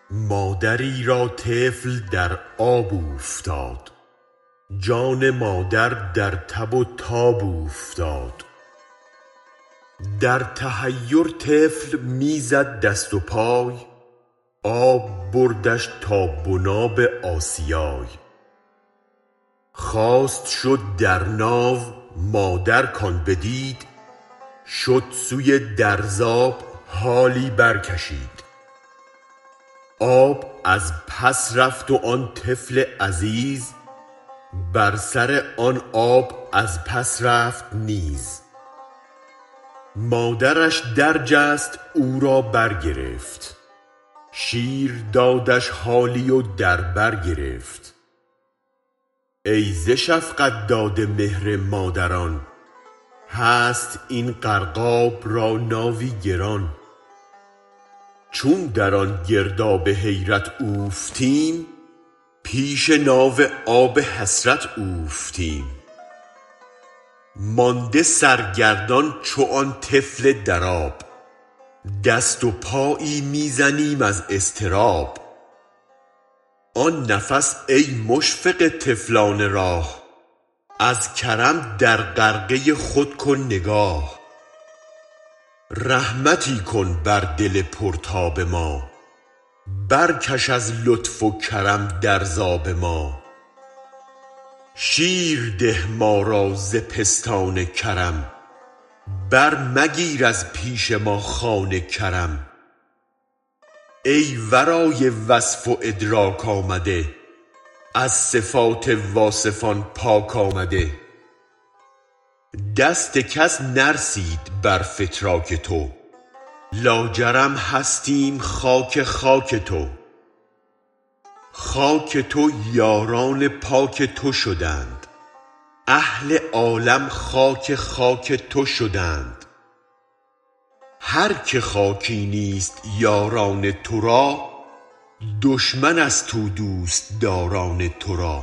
مادری را طفل در آب اوفتاد، جان مادر در تب و تاب اوفتاد. در تحیر طفل می زد دست و پای، آب بردش تا بناب آسیای. خواست شد در ناو مادر کان بدید، شد سوی درزاب حالی برکشید. آب از پس رفت و آن طفل عزیز، بر سر آن آب از پس رفت نیز. مادرش درجست او را برگرفت، شیر دادش حالی و در بر گرفت. ای ز شفقت داده مهر مادران، هست این غرقاب را ناوی گران. چون در آن گرداب حیرت اوفتیم، پیش ناو آب حسرت اوفتیم. مانده سرگردان چو آن طفل در آب، دست و پایی می زنیم از اضطراب. آن نفس ای مشفق طفلان راه، از کرم در غرقه خود کن نگاه. رحمتی کن بر دل پر تاب ما، برکش از لطف و کرم درزاب ما. شیر ده ما را ز پستان کرم، برمگیر از پیش ما خوان کرم. ای ورای وصف و ادراک آمده، از صفات واصفان پاک آمده. دست کس نرسید بر فتراک تو، لاجرم هستیم خاک خاک تو. خاک تو یاران پاک تو شدند، اهل عالم خاک خاک تو شدند. هر که خاکی نیست یاران ترا، دشمن است او دوستداران ترا.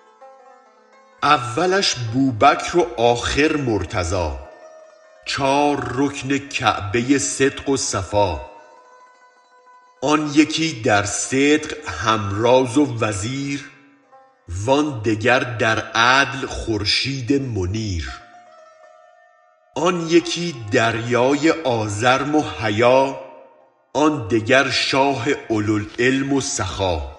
اولش بوبکر و آخر مرتضی، چار رکن کعبه صدق و صفا. آن یکی در صدق همراز و وزیر، وان دگر در عدل خورشید منیر. آن یکی دریای آزرم و حیا، آن دگر شاه اولوالعلم و سخا.